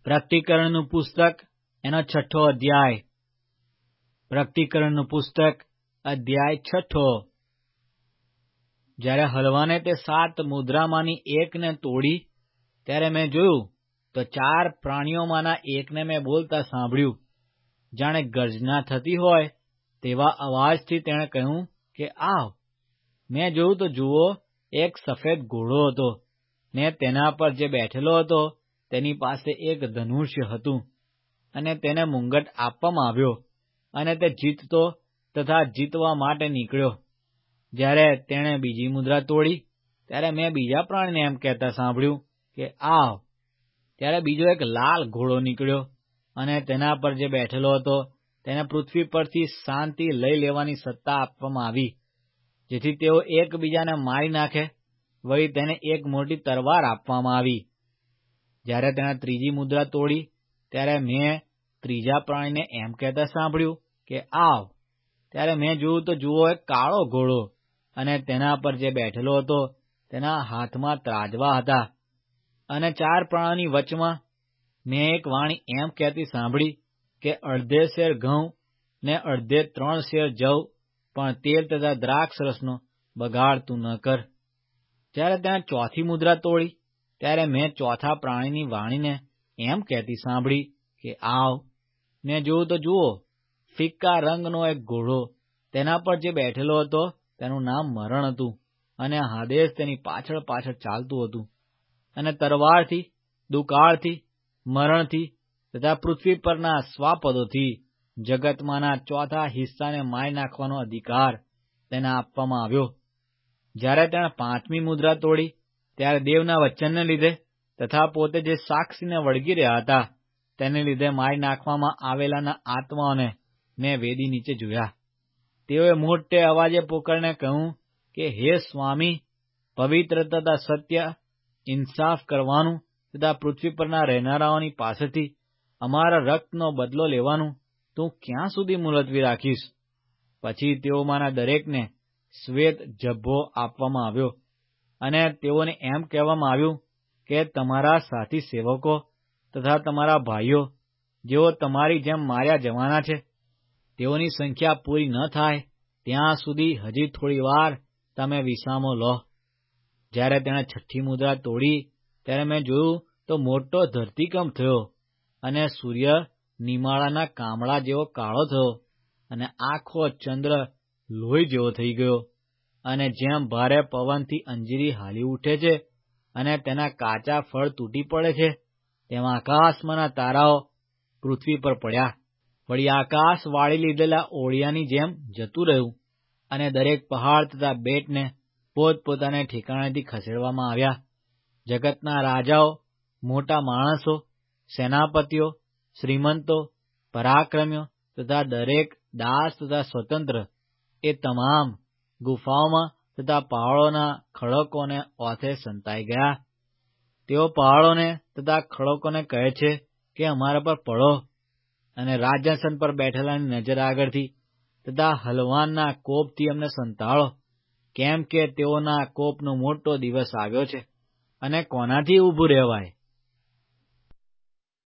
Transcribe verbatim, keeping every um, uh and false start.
પ્રકટીકરણનું પુસ્તક એનો છઠ્ઠો અધ્યાય. પ્રકટીકરણનું પુસ્તક અધ્યાય છઠ્ઠો. જ્યારે હલવાને તે સાત મુદ્રામાંની એકને તોડી ત્યારે મેં જોયું તો ચાર પ્રાણીઓમાંના એકને મેં બોલતા સાંભળ્યું. જાણે ગર્જના થતી હોય તેવા અવાજથી તેણે કહ્યું કે આવ. મેં જોયું તો જુઓ, એક સફેદ ઘોડો હતો, ને તેના પર જે બેઠેલો હતો તેની પાસે એક ધનુષ્ય હતું, અને તેને મુંગટ આપવામાં આવ્યો, અને તે જીતતો તથા જીતવા માટે નીકળ્યો. જ્યારે તેણે બીજી મુદ્રા તોડી ત્યારે મેં બીજા પ્રાણીને એમ કહેતા સાંભળ્યું કે આવ. ત્યારે બીજો એક લાલ ઘોડો નીકળ્યો, અને તેના પર જે બેઠેલો હતો તેને પૃથ્વી પરથી શાંતિ લઈ લેવાની સત્તા આપવામાં આવી, જેથી તેઓ એકબીજાને મારી નાખે. વળી તેને એક મોટી તલવાર આપવામાં આવી. જ્યારે તેણે ત્રીજી મુદ્રા તોડી ત્યારે મેં ત્રીજા પ્રાણીને એમ કહેતા સાંભળ્યું કે આવ. ત્યારે મેં જોયું તો જુઓ, એક કાળો ઘોડો, અને તેના પર જે બેઠેલો હતો તેના હાથમાં ત્રાજવા હતા. અને ચાર પ્રાણીઓની વચમાં મેં એક વાણી એમ કહેતી સાંભળી કે અડધે શેર ઘઉં ને અડધે ત્રણ શેર જવ, પણ તેલ તથા દ્રાક્ષ રસનો બગાડ તું ન કર. જ્યારે તેણે ચોથી મુદ્રા તોડી ત્યારે મેં ચોથા પ્રાણીની વાણીને એમ કહેતી સાંભળી કે આવ. મેં જોયું તો જુઓ, ફિક્કા રંગનો એક ઘોડો, તેના પર જે બેઠેલો હતો તેનું નામ મરણ હતું, અને હાદેસ તેની પાછળ પાછળ ચાલતું હતું. અને તરવારથી, દુકાળથી, મરણથી તથા પૃથ્વી પરના સ્વાપદોથી જગતમાંના ચોથા હિસ્સાને મારી નાખવાનો અધિકાર તેને આપવામાં આવ્યો. જ્યારે તેણે પાંચમી મુદ્રા તોડી ત્યારે દેવના વચનને લીધે તથા પોતે જે સાક્ષીને વળગી રહ્યા હતા તેને લીધે મારી નાખવામાં આવેલાના આત્માઓને મેં વેદી નીચે જોયા. તેઓએ મોટે અવાજે પોકારીને કહ્યું કે હે સ્વામી, પવિત્ર તથા સત્ય, ઇન્સાફ કરવાનું તથા પૃથ્વી પરના રહેનારાઓની પાસેથી અમારા રક્તનો બદલો લેવાનું તું ક્યાં સુધી મુલતવી રાખીશ? પછી તેઓમાંના દરેકને શ્વેત જભ્ભો આપવામાં આવ્યો, અને તેઓને એમ કહેવામાં આવ્યું કે તમારા સાથી સેવકો તથા તમારા ભાઈઓ, જેઓ તમારી જેમ માર્યા જવાના છે, તેઓની સંખ્યા પૂરી ન થાય ત્યાં સુધી હજી થોડી વાર તમે વિસામો લો. જ્યારે તેણે છઠ્ઠી મુદ્રા તોડી ત્યારે મેં જોયું તો મોટો ધરતીકંપ થયો, અને સૂર્ય નિમાળાના કામળા જેવો કાળો થયો, અને આખો ચંદ્ર લોહી જેવો થઈ ગયો. અને જેમ ભારે પવનથી અંજીરી હાલી ઉઠે છે અને તેના કાચા ફળ તૂટી પડે છે, તેમ આકાશમાંના તારાઓ પૃથ્વી પર પડ્યા. વળી આકાશ વાળી લીધેલા ઓળિયાની જેમ જતું રહ્યું, અને દરેક પહાડ તથા બેટને પોતપોતાને ઠેકાણેથી ખસેડવામાં આવ્યા. જગતના રાજાઓ, મોટા માણસો, સેનાપતિઓ, શ્રીમંતો, પરાક્રમીઓ તથા દરેક દાસ તથા સ્વતંત્ર, એ તમામ ગુફાઓમાં તથા પહાડોના ખડકોને ઓથે સંતાઈ ગયા. તેઓ પહાડોને તથા ખડકોને કહે છે કે અમારા પર પડો, અને રાજ્યાસન પર બેઠેલાની નજર આગળથી તથા હલવાનના કોપથી અમને સંતાડો, કેમ કે તેઓના કોપનો મોટો દિવસ આવ્યો છે, અને કોનાથી ઊભું રહેવાય?